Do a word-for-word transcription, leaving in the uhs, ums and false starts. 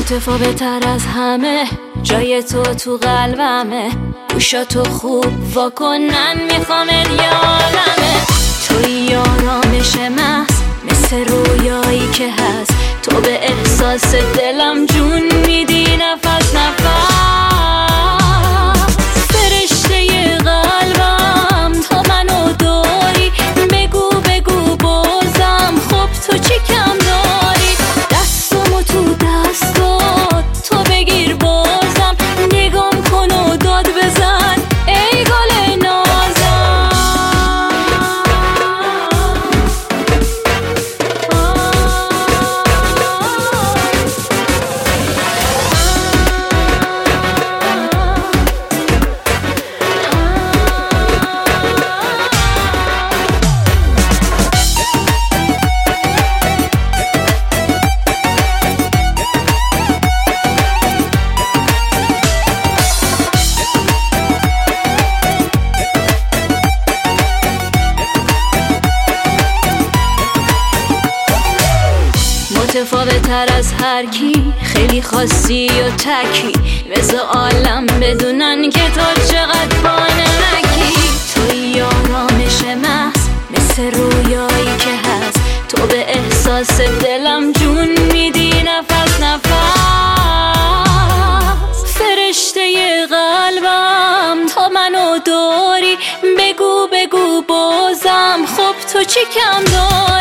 متفاوت‌تر از همه جای تو تو قلبمه، گوشاتو خوب واکنن میخوامت یادمه. توی آرامش محض مثل رویایی که هست، تو به احساس دلم جون میدی نفس نفس. فرشته قلبم تا منو داری، بگو بگو بازم خب تو چی کم داری. دستمو تو دستات تو بگیر بازم، نگام کن و داد بزن ای گل نازم. متفاوت‌تر از هر کی، خیلی خاصی و تکی، مثل عالم بدونن که تو چقدر بانمکی. توی آرامش محض مثل رویایی که هست، تو به احساس دلم جون میدی نفس نفس. فرشته قلبم تا منو داری، بگو بگو بازم خب تو چی کم داری.